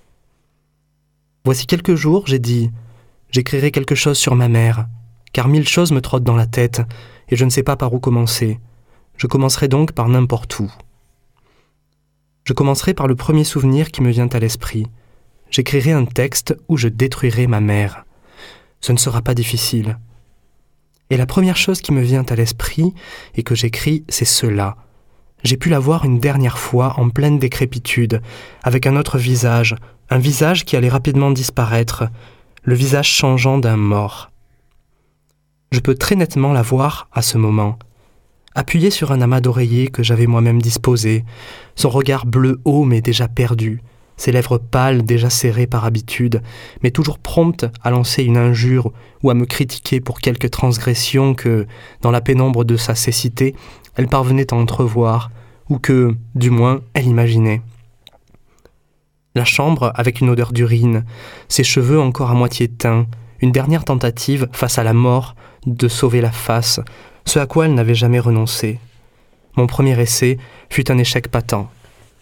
Voici quelques jours, j'ai dit « J'écrirai quelque chose sur ma mère ». Car mille choses me trottent dans la tête, et je ne sais pas par où commencer. Je commencerai donc par n'importe où. Je commencerai par le premier souvenir qui me vient à l'esprit. J'écrirai un texte où je détruirai ma mère. Ce ne sera pas difficile. Et la première chose qui me vient à l'esprit, et que j'écris, c'est cela. J'ai pu la voir une dernière fois en pleine décrépitude, avec un autre visage, un visage qui allait rapidement disparaître, le visage changeant d'un mort. Je peux très nettement la voir à ce moment, appuyée sur un amas d'oreillers que j'avais moi-même disposé, son regard bleu haut mais déjà perdu, ses lèvres pâles déjà serrées par habitude, mais toujours prompte à lancer une injure ou à me critiquer pour quelque transgression que, dans la pénombre de sa cécité, elle parvenait à entrevoir, ou que, du moins, elle imaginait. La chambre avec une odeur d'urine, ses cheveux encore à moitié teints, une dernière tentative face à la mort de sauver la face, ce à quoi elle n'avait jamais renoncé. Mon premier essai fut un échec patent.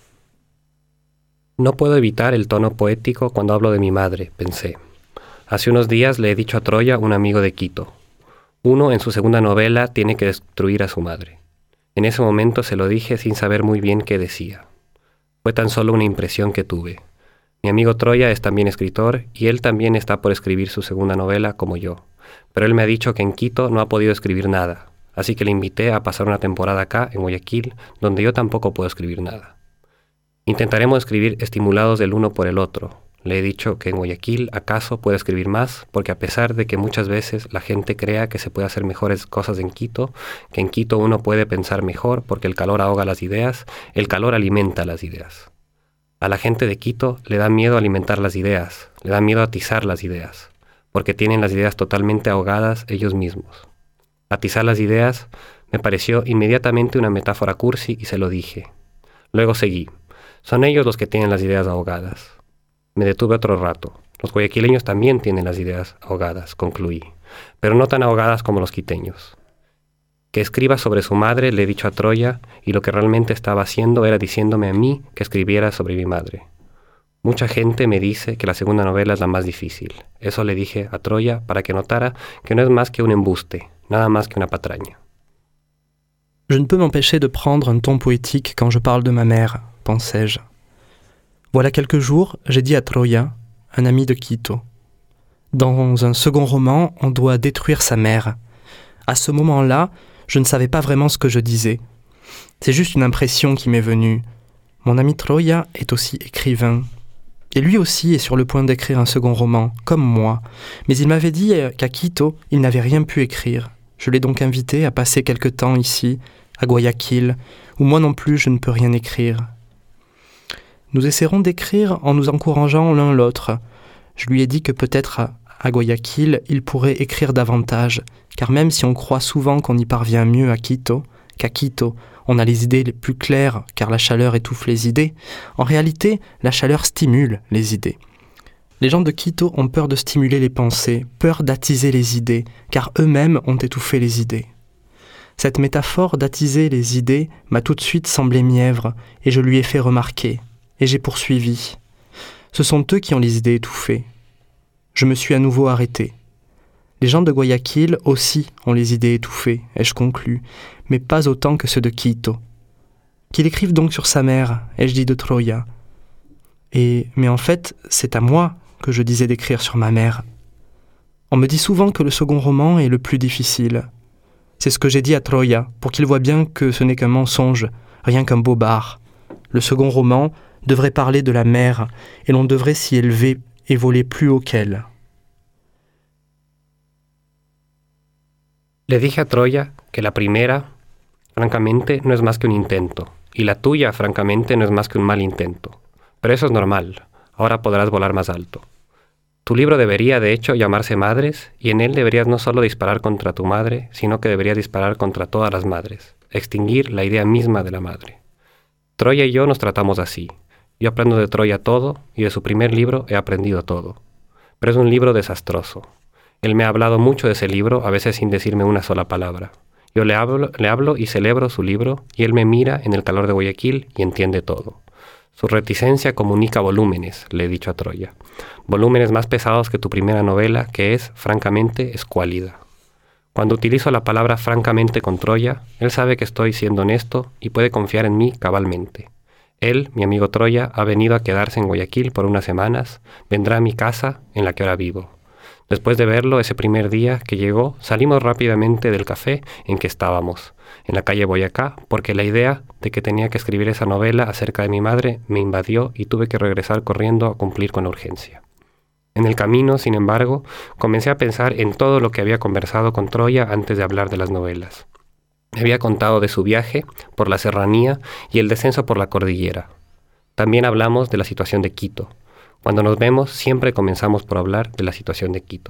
No puedo evitar el tono poético cuando hablo de mi madre, pensé. Hace unos días le he dicho a Troya, un amigo de Quito. Uno, en su segunda novela, tiene que destruir a su madre. En ese momento se lo dije sin saber muy bien qué decía. Fue tan solo una impresión que tuve. Mi amigo Troya es también escritor y él también está por escribir su segunda novela como yo. Pero él me ha dicho que en Quito no ha podido escribir nada, así que le invité a pasar una temporada acá, en Guayaquil, donde yo tampoco puedo escribir nada. Intentaremos escribir estimulados del uno por el otro. Le he dicho que en Guayaquil acaso puedo escribir más, porque a pesar de que muchas veces la gente crea que se puede hacer mejores cosas en Quito, que en Quito uno puede pensar mejor porque el calor ahoga las ideas, el calor alimenta las ideas. A la gente de Quito le da miedo alimentar las ideas, le da miedo atizar las ideas, porque tienen las ideas totalmente ahogadas ellos mismos. Atizar las ideas me pareció inmediatamente una metáfora cursi y se lo dije. Luego seguí. Son ellos los que tienen las ideas ahogadas. Me detuve otro rato. Los guayaquileños también tienen las ideas ahogadas, concluí, pero no tan ahogadas como los quiteños. Que escriba sobre su madre, le he dicho a Troya, y lo que realmente estaba haciendo era diciéndome a mí que escribiera sobre mi madre. Mucha gente me dice que la segunda novela es la más difícil. Eso le dije a Troya para que notara que no es más que un embuste, nada más que una patraña. Je ne peux m'empêcher de prendre un ton poétique quand je parle de ma mère, pensais-je. Voilà quelques jours, j'ai dit à Troya, un ami de Quito. Dans un second roman, on doit détruire sa mère. À ce moment-là, je ne savais pas vraiment ce que je disais. C'est juste une impression qui m'est venue. Mon ami Troya est aussi écrivain. Et lui aussi est sur le point d'écrire un second roman, comme moi. Mais il m'avait dit qu'à Quito, il n'avait rien pu écrire. Je l'ai donc invité à passer quelque temps ici, à Guayaquil, où moi non plus je ne peux rien écrire. Nous essaierons d'écrire en nous encourageant l'un l'autre. Je lui ai dit que peut-être à, à Guayaquil, il pourrait écrire davantage, car même si on croit souvent qu'on y parvient mieux à Quito, qu'à Quito, on a les idées les plus claires, car la chaleur étouffe les idées, en réalité, la chaleur stimule les idées. Les gens de Quito ont peur de stimuler les pensées, peur d'attiser les idées, car eux-mêmes ont étouffé les idées. Cette métaphore d'attiser les idées m'a tout de suite semblé mièvre, et je lui ai fait remarquer. Et j'ai poursuivi. Ce sont eux qui ont les idées étouffées. Je me suis à nouveau arrêté. Les gens de Guayaquil aussi ont les idées étouffées, ai-je conclu, mais pas autant que ceux de Quito. Qu'il écrive donc sur sa mère, ai-je dit de Troya. Et, mais en fait, c'est à moi que je disais d'écrire sur ma mère. On me dit souvent que le second roman est le plus difficile. C'est ce que j'ai dit à Troya, pour qu'il voie bien que ce n'est qu'un mensonge, rien qu'un bobard. Le second roman devrait parler de la mer, et l'on devrait s'y élever et voler plus haut qu'elle. Le dije a Troya que la primera, francamente, no es más que un intento, y la tuya, francamente, no es más que un mal intento. Pero eso es normal, ahora podrás volar más alto. Tu libro debería, de hecho, llamarse Madres, y en él deberías no solo disparar contra tu madre, sino que deberías disparar contra todas las madres, extinguir la idea misma de la madre. Troya y yo nos tratamos así. Yo aprendo de Troya todo, y de su primer libro he aprendido todo. Pero es un libro desastroso. Él me ha hablado mucho de ese libro, a veces sin decirme una sola palabra. Yo le hablo, le hablo y celebro su libro, y él me mira en el calor de Guayaquil y entiende todo. Su reticencia comunica volúmenes, le he dicho a Troya. Volúmenes más pesados que tu primera novela, que es, francamente, escuálida. Cuando utilizo la palabra francamente con Troya, él sabe que estoy siendo honesto y puede confiar en mí cabalmente. Él, mi amigo Troya, ha venido a quedarse en Guayaquil por unas semanas, vendrá a mi casa en la que ahora vivo. Después de verlo ese primer día que llegó, salimos rápidamente del café en que estábamos, en la calle Boyacá, porque la idea de que tenía que escribir esa novela acerca de mi madre me invadió y tuve que regresar corriendo a cumplir con la urgencia. En el camino, sin embargo, comencé a pensar en todo lo que había conversado con Troya antes de hablar de las novelas. Me había contado de su viaje por la serranía y el descenso por la cordillera. también hablamos de la situación de Quito. Cuando nos vemos, siempre comenzamos por hablar de la situación de Quito.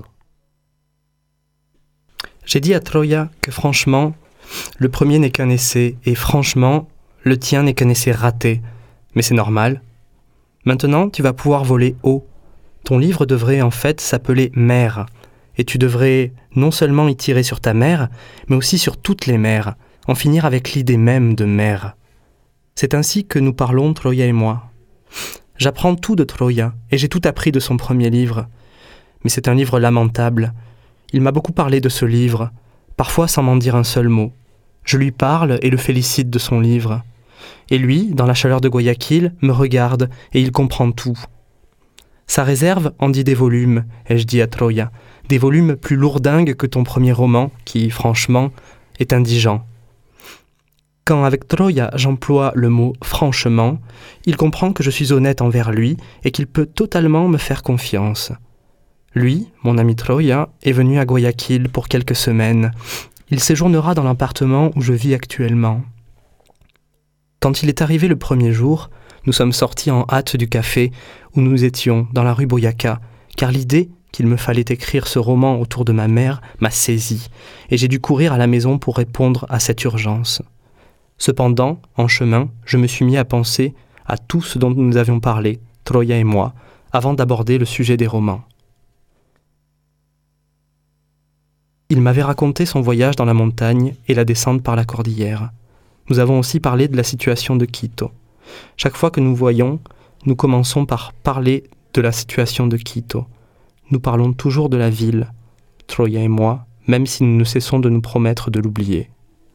J'ai dit à Troya que franchement, le premier n'est qu'un essai, et franchement, le tien n'est qu'un essai raté. Mais c'est normal. Maintenant, tu vas pouvoir voler haut. Ton livre devrait en fait s'appeler « Mer ». Et tu devrais non seulement y tirer sur ta mère, mais aussi sur toutes les mères, en finir avec l'idée même de mère. C'est ainsi que nous parlons, Troya et moi. J'apprends tout de Troya, et j'ai tout appris de son premier livre. Mais c'est un livre lamentable. Il m'a beaucoup parlé de ce livre, parfois sans m'en dire un seul mot. Je lui parle et le félicite de son livre. Et lui, dans la chaleur de Guayaquil, me regarde et il comprend tout. Sa réserve en dit des volumes, ai-je dit à Troya, des volumes plus lourdingues que ton premier roman, qui, franchement, est indigent. Quand avec Troya j'emploie le mot « franchement », il comprend que je suis honnête envers lui et qu'il peut totalement me faire confiance. Lui, mon ami Troya, est venu à Guayaquil pour quelques semaines. Il séjournera dans l'appartement où je vis actuellement. Quand il est arrivé le premier jour, nous sommes sortis en hâte du café où nous étions, dans la rue Boyaca, car l'idée qu'il me fallait écrire ce roman autour de ma mère m'a saisi, et j'ai dû courir à la maison pour répondre à cette urgence. Cependant, en chemin, je me suis mis à penser à tout ce dont nous avions parlé, Troya et moi, avant d'aborder le sujet des romans. Il m'avait raconté son voyage dans la montagne et la descente par la cordillère. Nous avons aussi parlé de la situation de Quito. Chaque fois que nous voyons, nous commençons par parler de la situation de Quito. Nous parlons toujours de la ville, Troya et moi, même si nous ne cessons de nous promettre de l'oublier.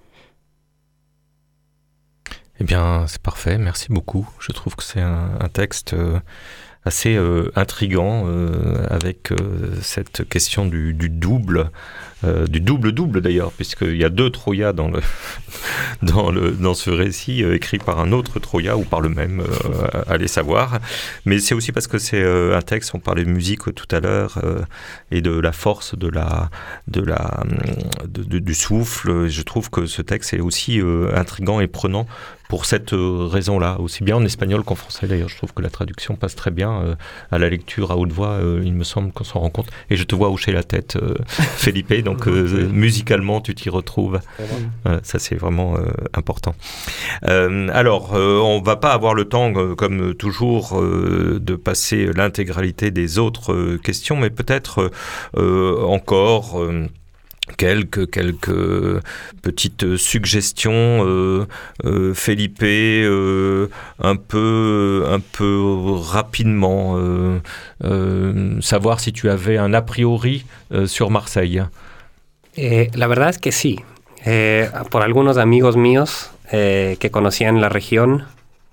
Eh bien, c'est parfait, merci beaucoup. Je trouve que c'est un, un texte euh, assez euh, intriguant euh, avec euh, cette question du, du double, euh, du double-double d'ailleurs, puisqu'il y a deux Troyas dans, le dans, le, dans ce récit, euh, écrit par un autre Troya ou par le même, euh, allez savoir. Mais c'est aussi parce que c'est euh, un texte, on parlait de musique tout à l'heure, euh, et de la force de la, de la, de, de, du souffle. Je trouve que ce texte est aussi euh, intriguant et prenant pour cette euh, raison-là, aussi bien en espagnol qu'en français d'ailleurs. Je trouve que la traduction passe très bien euh, à la lecture à haute voix, euh, il me semble qu'on s'en rend compte. Et je te vois hocher la tête, euh, Felipe, donc euh, musicalement tu t'y retrouves. Voilà, ça c'est vraiment euh, important. Euh, alors, euh, on ne va pas avoir le temps, euh, comme toujours, euh, de passer l'intégralité des autres euh, questions, mais peut-être euh, encore... Euh, Quelques, quelques petites suggestions, euh, euh, Felipe, euh, un peu, un peu rapidement, euh, euh, savoir si tu avais un a priori euh, sur Marseille. Eh, la verdad es que sí. Eh, por algunos amigos míos eh, que conocían la región,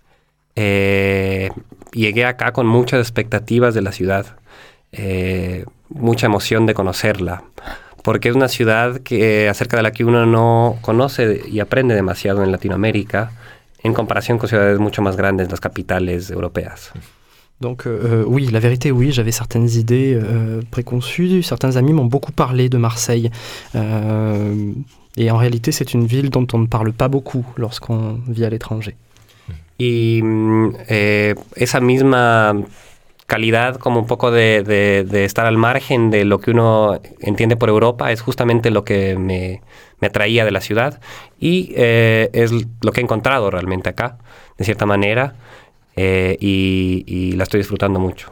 eh, llegué acá con muchas expectativas de la ciudad, eh, mucha emoción de conocerla. Porque es una ciudad que, acerca de la que uno no conoce y aprende demasiado en Latinoamérica, en comparación con ciudades mucho más grandes, las capitales europeas. Donc euh, oui, la vérité, oui, j'avais certaines idées euh, préconçues. Certains amis m'ont beaucoup parlé de Marseille. Euh, et en réalité, c'est une ville dont on ne parle pas beaucoup lorsqu'on vit à l'étranger. Y eh, esa misma... calidad, como un poco de, de, de estar al margen de lo que uno entiende por Europa, es justamente lo que me, me atraía de la ciudad y eh, es lo que he encontrado realmente acá, de cierta manera, eh, y, y la estoy disfrutando mucho.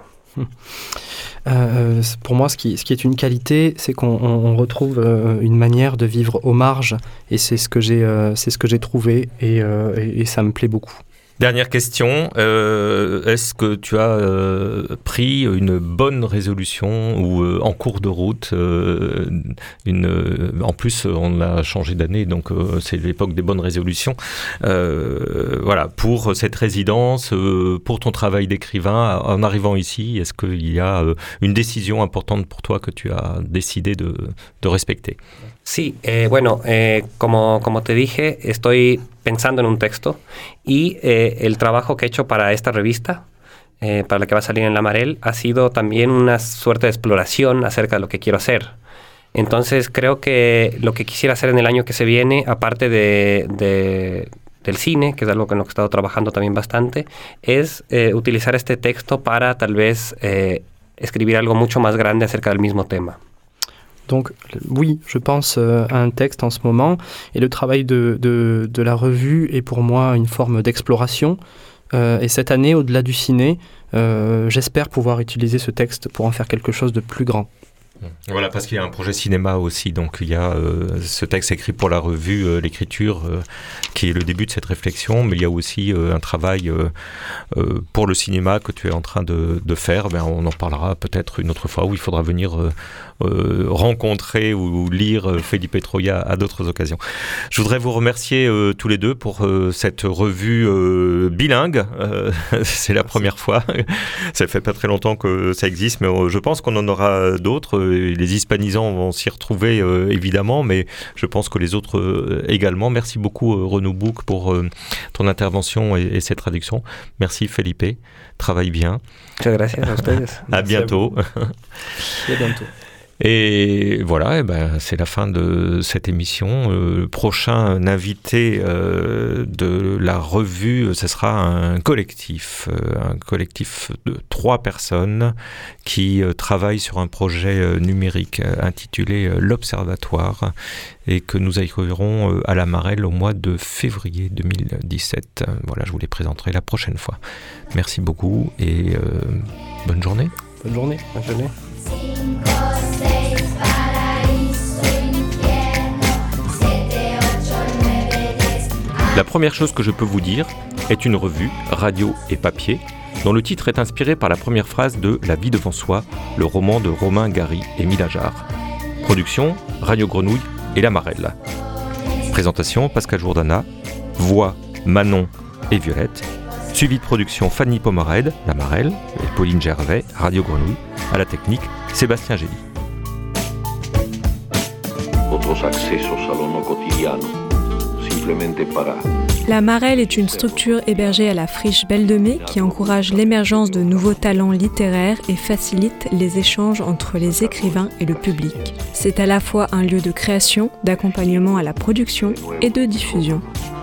Euh, pour moi, ce qui, ce qui est une qualité, c'est qu'on on retrouve euh, une manière de vivre aux marges, et c'est ce que j'ai, euh, c'est ce que j'ai trouvé, et, euh, et, et ça me plaît beaucoup. Dernière question, euh, est-ce que tu as euh, pris une bonne résolution ou euh, en cours de route euh, une, euh, en plus on a changé d'année donc euh, c'est l'époque des bonnes résolutions euh, voilà, pour cette résidence, euh, pour ton travail d'écrivain en arrivant ici, est-ce qu'il y a euh, une décision importante pour toi que tu as décidé de, de respecter? Sí, eh, bueno, eh, como, como te dije, estoy pensando en un texto y eh, el trabajo que he hecho para esta revista, eh, para la que va a salir en La Marel, ha sido también una suerte de exploración acerca de lo que quiero hacer. Entonces creo que lo que quisiera hacer en el año que se viene, aparte de, de, del cine, que es algo con lo que he estado trabajando también bastante, es eh, utilizar este texto para tal vez eh, escribir algo mucho más grande acerca del mismo tema. Donc oui, je pense euh, à un texte en ce moment, et le travail de, de, de la revue est pour moi une forme d'exploration. Euh, et cette année, au-delà du ciné, euh, j'espère pouvoir utiliser ce texte pour en faire quelque chose de plus grand. Voilà, parce qu'il y a un projet cinéma aussi, donc il y a euh, ce texte écrit pour la revue, euh, l'écriture, euh, qui est le début de cette réflexion, mais il y a aussi euh, un travail euh, euh, pour le cinéma que tu es en train de, de faire. Ben, on en parlera peut-être une autre fois, où il faudra venir euh, euh, rencontrer ou lire euh, Felipe Troya à d'autres occasions. Je voudrais vous remercier euh, tous les deux pour euh, cette revue euh, bilingue. Euh, c'est la première fois. Ça fait pas très longtemps que ça existe, mais euh, je pense qu'on en aura d'autres. Les hispanisants vont s'y retrouver euh, évidemment, mais je pense que les autres euh, également. Merci beaucoup euh, Renaud Bouc pour euh, ton intervention et, et cette traduction. Merci Felipe, travaille bien. Muchas gracias a ustedes. À bientôt. À bientôt. Et voilà, et ben, c'est la fin de cette émission. Le euh, prochain invité euh, de la revue, ce sera un collectif, euh, un collectif de trois personnes qui euh, travaillent sur un projet euh, numérique euh, intitulé euh, l'Observatoire, et que nous accueillerons euh, à la Marelle au mois de février deux mille dix-sept. Voilà, je vous les présenterai la prochaine fois. Merci beaucoup et euh, bonne journée. Bonne journée. Bonne journée. La première chose que je peux vous dire est une revue, radio et papier, dont le titre est inspiré par la première phrase de La vie devant soi, le roman de Romain Gary et Mila Jarre. Production, Radio Grenouille et La Marelle. Présentation, Pascal Jourdana. Voix, Manon et Violette. Suivi de production, Fanny Pomarède, La Marelle, et Pauline Gervais, Radio Grenouille. À la technique, Sébastien Gély. Otros accesos a lo no cotidiano, simplemente para... La Marelle est une structure hébergée à la Friche Belle de Mai qui encourage l'émergence de nouveaux talents littéraires et facilite les échanges entre les écrivains et le public. C'est à la fois un lieu de création, d'accompagnement à la production et de diffusion.